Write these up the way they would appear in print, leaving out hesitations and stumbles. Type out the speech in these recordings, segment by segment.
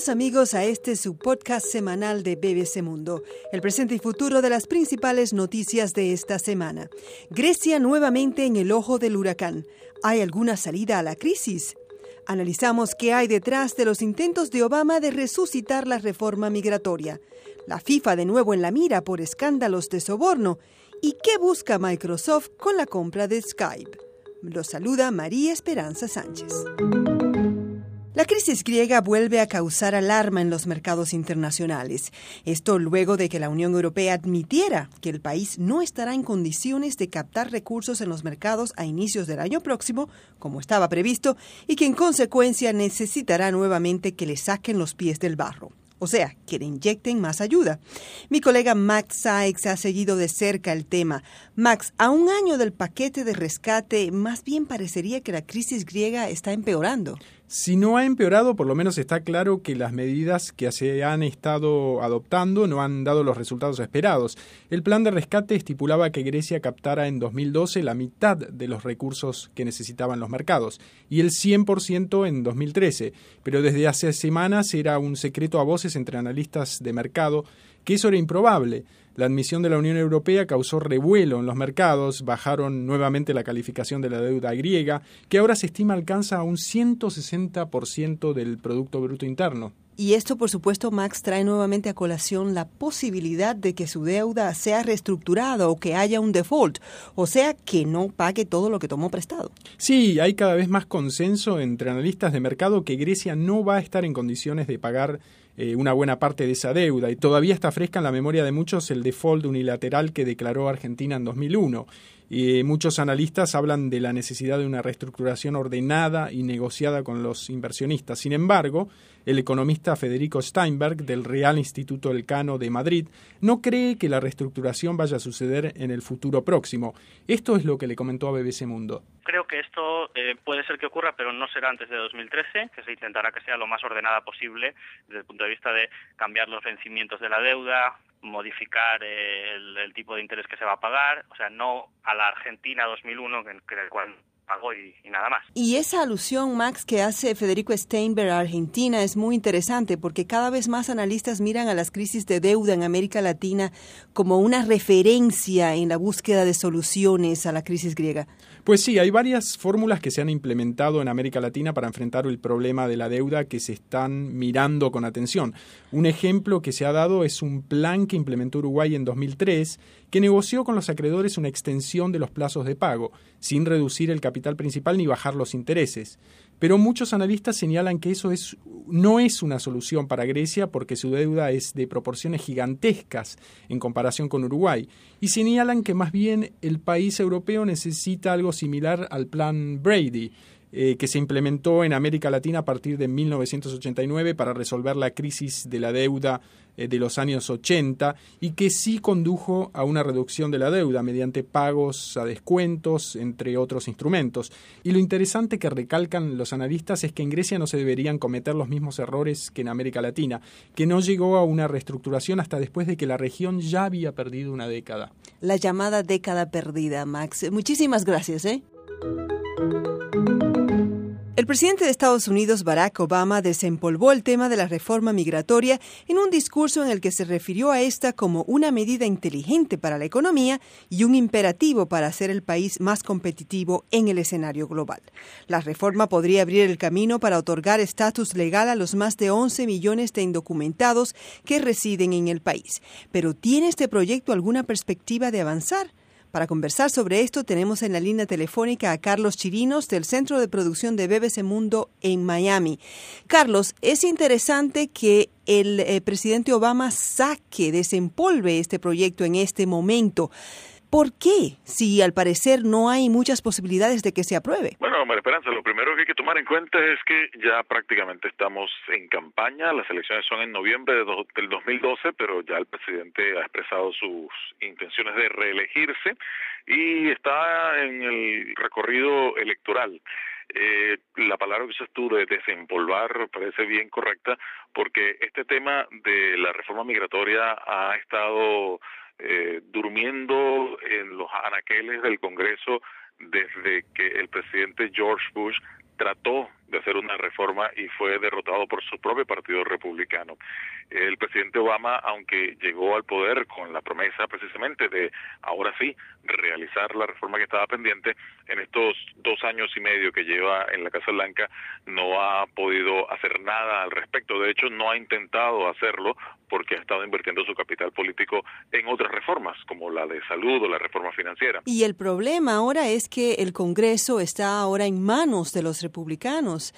Bienvenidos amigos a este su podcast semanal de BBC Mundo, el presente y futuro de las principales noticias de esta semana. Grecia nuevamente en el ojo del huracán. ¿Hay alguna salida a la crisis? Analizamos qué hay detrás de los intentos de Obama de resucitar la reforma migratoria. La FIFA de nuevo en la mira por escándalos de soborno. ¿Y qué busca Microsoft con la compra de Skype? Los saluda María Esperanza Sánchez. La crisis griega vuelve a causar alarma en los mercados internacionales. Esto luego de que la Unión Europea admitiera que el país no estará en condiciones de captar recursos en los mercados a inicios del año próximo, como estaba previsto, y que en consecuencia necesitará nuevamente que le saquen los pies del barro. O sea, que le inyecten más ayuda. Mi colega Max Sykes ha seguido de cerca el tema. Max, a un año del paquete de rescate, más bien parecería que la crisis griega está empeorando. Si no ha empeorado, por lo menos está claro que las medidas que se han estado adoptando no han dado los resultados esperados. El plan de rescate estipulaba que Grecia captara en 2012 la mitad de los recursos que necesitaban los mercados y el 100% en 2013. Pero desde hace semanas era un secreto a voces entre analistas de mercado que eso era improbable. La admisión de la Unión Europea causó revuelo en los mercados, bajaron nuevamente la calificación de la deuda griega, que ahora se estima alcanza a un 160% del Producto Bruto Interno. Y esto, por supuesto, Max, trae nuevamente a colación la posibilidad de que su deuda sea reestructurada o que haya un default, o sea, que no pague todo lo que tomó prestado. Sí, hay cada vez más consenso entre analistas de mercado que Grecia no va a estar en condiciones de pagar una buena parte de esa deuda, y todavía está fresca en la memoria de muchos el default unilateral que declaró Argentina en 2001. Muchos analistas hablan de la necesidad de una reestructuración ordenada y negociada con los inversionistas. Sin embargo, el economista Federico Steinberg del Real Instituto Elcano de Madrid no cree que la reestructuración vaya a suceder en el futuro próximo. Esto es lo que le comentó a BBC Mundo. Creo que esto puede ser que ocurra, pero no será antes de 2013, que se intentará que sea lo más ordenada posible desde el punto de vista de cambiar los vencimientos de la deuda, modificar el tipo de interés que se va a pagar, o sea, no a la Argentina 2001, que el cual pagó y nada más. Y esa alusión, Max, que hace Federico Steinberg a Argentina es muy interesante porque cada vez más analistas miran a las crisis de deuda en América Latina como una referencia en la búsqueda de soluciones a la crisis griega. Pues sí, hay varias fórmulas que se han implementado en América Latina para enfrentar el problema de la deuda que se están mirando con atención. Un ejemplo que se ha dado es un plan que implementó Uruguay en 2003, que negoció con los acreedores una extensión de los plazos de pago, sin reducir el capital principal ni bajar los intereses. Pero muchos analistas señalan que eso no es una solución para Grecia porque su deuda es de proporciones gigantescas en comparación con Uruguay, y señalan que más bien el país europeo necesita algo similar al plan Brady, que se implementó en América Latina a partir de 1989 para resolver la crisis de la deuda de los años 80 y que sí condujo a una reducción de la deuda mediante pagos a descuentos, entre otros instrumentos. Y lo interesante que recalcan los analistas es que en Grecia no se deberían cometer los mismos errores que en América Latina, que no llegó a una reestructuración hasta después de que la región ya había perdido una década. La llamada década perdida, Max. Muchísimas gracias, El presidente de Estados Unidos, Barack Obama, desempolvó el tema de la reforma migratoria en un discurso en el que se refirió a esta como una medida inteligente para la economía y un imperativo para hacer el país más competitivo en el escenario global. La reforma podría abrir el camino para otorgar estatus legal a los más de 11 millones de indocumentados que residen en el país. Pero ¿tiene este proyecto alguna perspectiva de avanzar? Para conversar sobre esto tenemos en la línea telefónica a Carlos Chirinos del Centro de Producción de BBC Mundo en Miami. Carlos, es interesante que el presidente Obama desempolve este proyecto en este momento. ¿Por qué? Si al parecer no hay muchas posibilidades de que se apruebe. Bueno, María Esperanza, lo primero que hay que tomar en cuenta es que ya prácticamente estamos en campaña. Las elecciones son en noviembre del 2012, pero ya el presidente ha expresado sus intenciones de reelegirse y está en el recorrido electoral. La palabra que usas tú de desempolvar parece bien correcta porque este tema de la reforma migratoria ha estado durmiendo en los anaqueles del Congreso desde que el presidente George Bush trató de hacer una reforma y fue derrotado por su propio partido republicano. El presidente Obama, aunque llegó al poder con la promesa precisamente de, ahora sí, realizar la reforma que estaba pendiente, en estos 2 años y medio que lleva en la Casa Blanca no ha podido hacer nada al respecto. De hecho, no ha intentado hacerlo porque ha estado invirtiendo su capital político en otras reformas, como la de salud o la reforma financiera. Y el problema ahora es que el Congreso está ahora en manos de los republicanos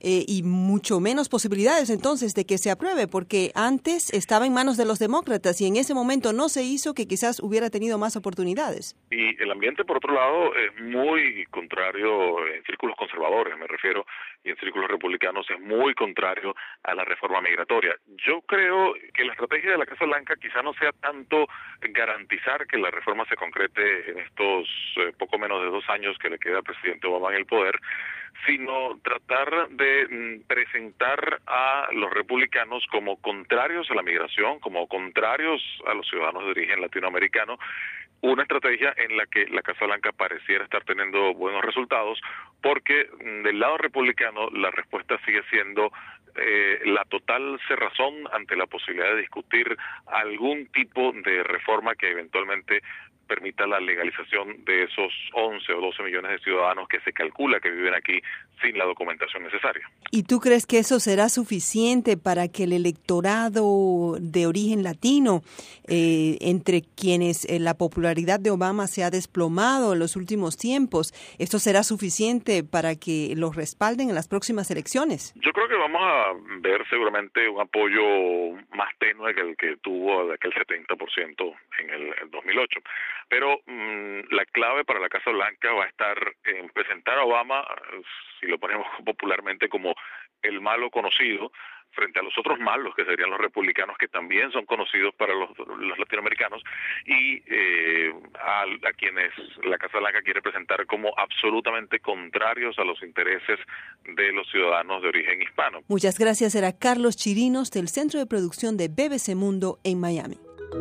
y mucho menos posibilidades entonces de que se apruebe, porque antes estaba en manos de los demócratas y en ese momento no se hizo, que quizás hubiera tenido más oportunidades. Y el ambiente, por otro lado, es muy contrario en círculos conservadores, me refiero, y en círculos republicanos es muy contrario a la reforma migratoria. Yo creo que la estrategia de la Casa Blanca quizá no sea tanto garantizar que la reforma se concrete en estos poco menos de 2 años que le queda al presidente Obama en el poder, sino tratar de presentar a los republicanos como contrarios a la migración, como contrarios a los ciudadanos de origen latinoamericano, una estrategia en la que la Casa Blanca pareciera estar teniendo buenos resultados, porque del lado republicano la respuesta sigue siendo la total cerrazón ante la posibilidad de discutir algún tipo de reforma que eventualmente permita la legalización de esos 11 o 12 millones de ciudadanos que se calcula que viven aquí sin la documentación necesaria. ¿Y tú crees que eso será suficiente para que el electorado de origen latino, entre quienes la popularidad de Obama se ha desplomado en los últimos tiempos, esto será suficiente para que los respalden en las próximas elecciones? Yo creo que vamos a ver seguramente un apoyo más tenue que el que tuvo de aquel 70% en el 2008. Pero la clave para la Casa Blanca va a estar en presentar a Obama, si lo ponemos popularmente, como el malo conocido, frente a los otros malos, que serían los republicanos, que también son conocidos para los latinoamericanos, y a quienes la Casa Blanca quiere presentar como absolutamente contrarios a los intereses de los ciudadanos de origen hispano. Muchas gracias. Era Carlos Chirinos, del Centro de Producción de BBC Mundo en Miami.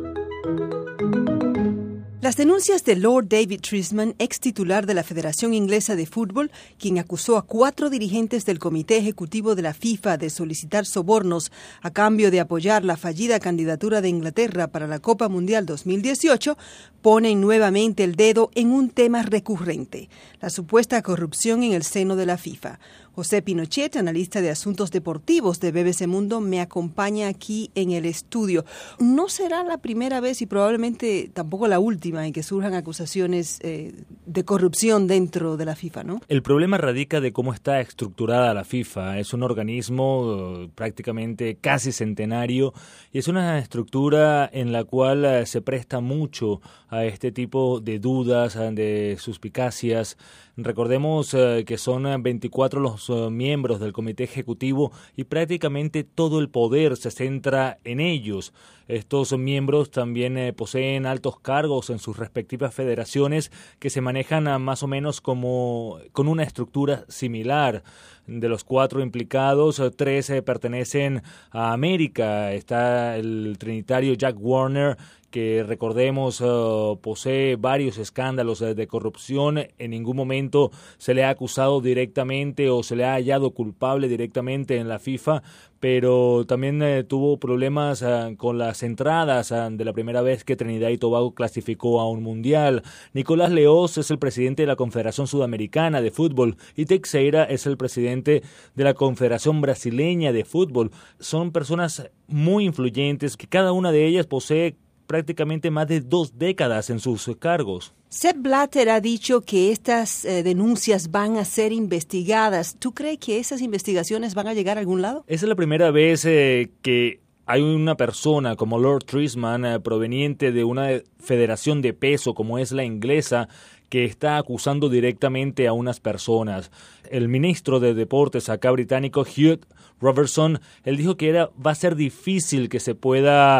Las denuncias de Lord David Trisman, ex titular de la Federación Inglesa de Fútbol, quien acusó a 4 dirigentes del Comité Ejecutivo de la FIFA de solicitar sobornos a cambio de apoyar la fallida candidatura de Inglaterra para la Copa Mundial 2018, ponen nuevamente el dedo en un tema recurrente: la supuesta corrupción en el seno de la FIFA. José Pinochet, analista de asuntos deportivos de BBC Mundo, me acompaña aquí en el estudio. No será la primera vez y probablemente tampoco la última en que surjan acusaciones de corrupción dentro de la FIFA, ¿no? El problema radica de cómo está estructurada la FIFA. Es un organismo prácticamente casi centenario y es una estructura en la cual se presta mucho a este tipo de dudas, de suspicacias. Recordemos que son 24 los miembros del Comité Ejecutivo y prácticamente todo el poder se centra en ellos. Estos miembros también poseen altos cargos en sus respectivas federaciones que se manejan más o menos como con una estructura similar. De los 4 implicados, 3 pertenecen a América. Está el trinitario Jack Warner, que recordemos posee varios escándalos de corrupción. En ningún momento se le ha acusado directamente o se le ha hallado culpable directamente en la FIFA, pero también tuvo problemas con las entradas de la primera vez que Trinidad y Tobago clasificó a un mundial. Nicolás Leoz es el presidente de la Confederación Sudamericana de Fútbol y Teixeira es el presidente de la Confederación Brasileña de Fútbol. Son personas muy influyentes que cada una de ellas posee prácticamente más de 2 décadas en sus cargos. Sepp Blatter ha dicho que estas denuncias van a ser investigadas. ¿Tú crees que esas investigaciones van a llegar a algún lado? Esa es la primera vez que hay una persona como Lord Trisman, proveniente de una federación de peso como es la inglesa, que está acusando directamente a unas personas. El ministro de Deportes acá británico, Hugh Robertson, él dijo que va a ser difícil que se pueda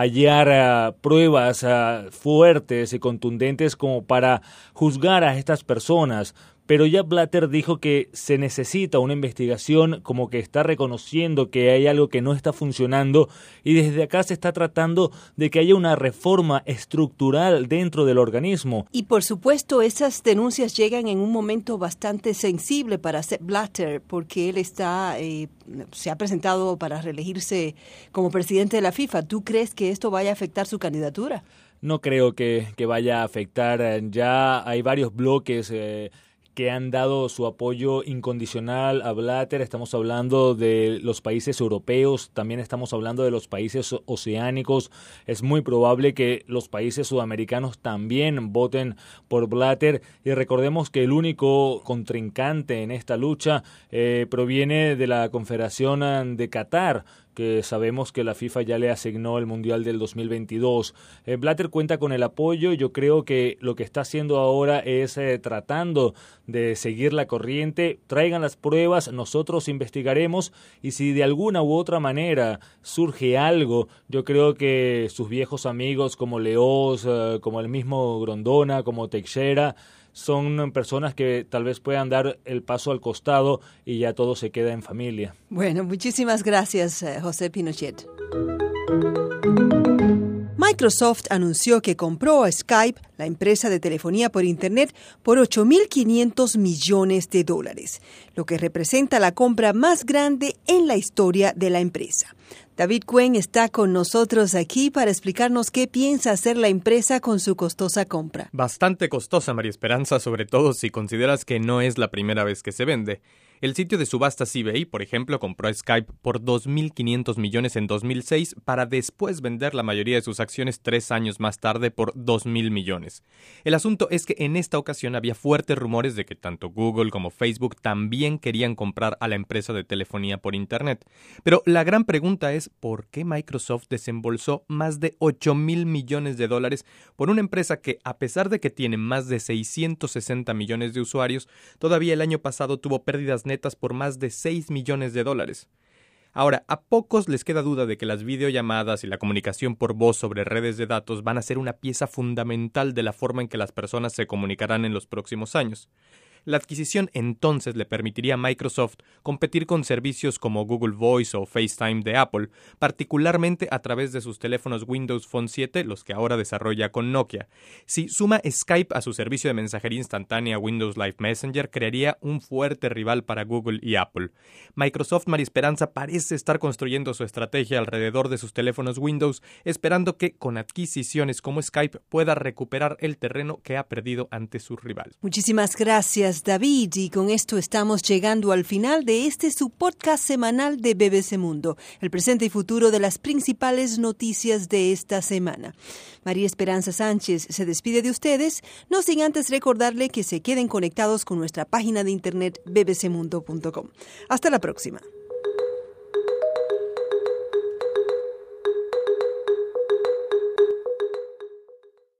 hallar pruebas fuertes y contundentes como para juzgar a estas personas, pero ya Blatter dijo que se necesita una investigación, como que está reconociendo que hay algo que no está funcionando y desde acá se está tratando de que haya una reforma estructural dentro del organismo. Y por supuesto esas denuncias llegan en un momento bastante sensible para Sepp Blatter, porque él se ha presentado para reelegirse como presidente de la FIFA. ¿Tú crees que esto vaya a afectar su candidatura? No creo que vaya a afectar. Ya hay varios bloques que han dado su apoyo incondicional a Blatter. Estamos hablando de los países europeos, también estamos hablando de los países oceánicos. Es muy probable que los países sudamericanos también voten por Blatter. Y recordemos que el único contrincante en esta lucha proviene de la Confederación de Qatar, que sabemos que la FIFA ya le asignó el Mundial del 2022. Blatter cuenta con el apoyo. Yo creo que lo que está haciendo ahora es tratando de seguir la corriente. Traigan las pruebas, nosotros investigaremos, y si de alguna u otra manera surge algo, yo creo que sus viejos amigos como Leoz, como el mismo Grondona, como Teixeira, son personas que tal vez puedan dar el paso al costado y ya todo se queda en familia. Bueno, muchísimas gracias, José Pinochet. Microsoft anunció que compró a Skype, la empresa de telefonía por Internet, por $8.500 millones, lo que representa la compra más grande en la historia de la empresa. David Cuen está con nosotros aquí para explicarnos qué piensa hacer la empresa con su costosa compra. Bastante costosa, María Esperanza, sobre todo si consideras que no es la primera vez que se vende. El sitio de subastas eBay, por ejemplo, compró a Skype por $2.500 millones en 2006 para después vender la mayoría de sus acciones 3 años más tarde por $2.000 millones. El asunto es que en esta ocasión había fuertes rumores de que tanto Google como Facebook también querían comprar a la empresa de telefonía por Internet. Pero la gran pregunta es ¿por qué Microsoft desembolsó más de $8.000 millones por una empresa que, a pesar de que tiene más de 660 millones de usuarios, todavía el año pasado tuvo pérdidas netas por más de $6 millones? Ahora, a pocos les queda duda de que las videollamadas y la comunicación por voz sobre redes de datos van a ser una pieza fundamental de la forma en que las personas se comunicarán en los próximos años. La adquisición entonces le permitiría a Microsoft competir con servicios como Google Voice o FaceTime de Apple, particularmente a través de sus teléfonos Windows Phone 7, los que ahora desarrolla con Nokia. Si suma Skype a su servicio de mensajería instantánea Windows Live Messenger, crearía un fuerte rival para Google y Apple. Microsoft, María Esperanza, parece estar construyendo su estrategia alrededor de sus teléfonos Windows, esperando que con adquisiciones como Skype pueda recuperar el terreno que ha perdido ante su rival. Muchísimas gracias, David, y con esto estamos llegando al final de su podcast semanal de BBC Mundo, el presente y futuro de las principales noticias de esta semana. María Esperanza Sánchez se despide de ustedes, no sin antes recordarle que se queden conectados con nuestra página de internet bbcmundo.com. Hasta la próxima.